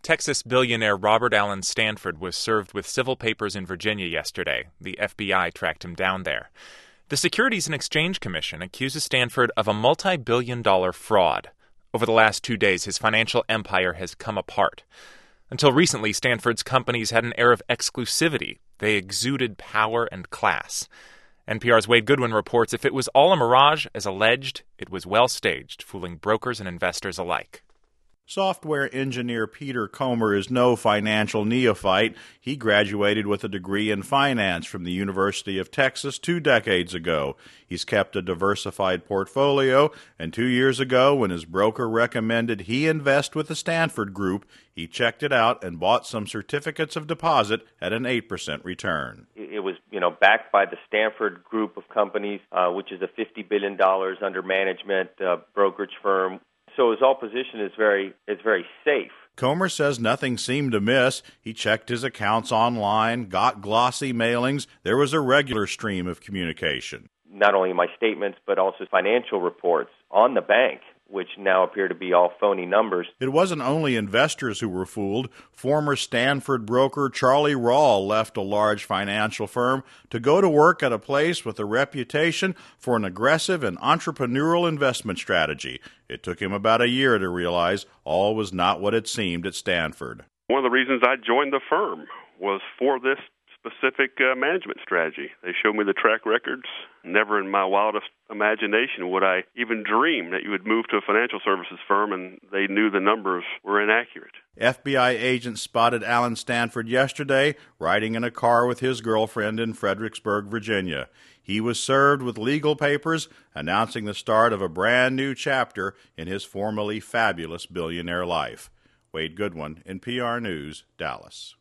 Texas billionaire Robert Allen Stanford was served with civil papers in Virginia yesterday. The FBI tracked him down there. The Securities and Exchange Commission accuses Stanford of a multi-billion-dollar fraud. Over the last 2 days, his financial empire has come apart. Until recently, Stanford's companies had an air of exclusivity. They exuded power and class. NPR's Wade Goodwin reports if it was all a mirage, as alleged, it was well staged, fooling brokers and investors alike. Software engineer Peter Comer is no financial neophyte. He graduated with a degree in finance from the University of Texas 2 decades ago. He's kept a diversified portfolio, and 2 years ago, when his broker recommended he invest with the Stanford Group, he checked it out and bought some certificates of deposit at an 8% return. It was, backed by the Stanford Group of companies, which is a $50 billion under management brokerage firm. So his all position is very safe. Comer says nothing seemed amiss. He checked his accounts online, got glossy mailings. There was a regular stream of communication. Not only my statements, but also financial reports on the bank, which now appear to be all phony numbers. It wasn't only investors who were fooled. Former Stanford broker Charlie Rawl left a large financial firm to go to work at a place with a reputation for an aggressive and entrepreneurial investment strategy. It took him about a year to realize all was not what it seemed at Stanford. One of the reasons I joined the firm was for this specific management strategy. They showed me the track records. Never in my wildest imagination would I even dream that you would move to a financial services firm and they knew the numbers were inaccurate. FBI agents spotted Allen Stanford yesterday riding in a car with his girlfriend in Fredericksburg, Virginia. He was served with legal papers announcing the start of a brand new chapter in his formerly fabulous billionaire life. Wade Goodwin, NPR News, Dallas.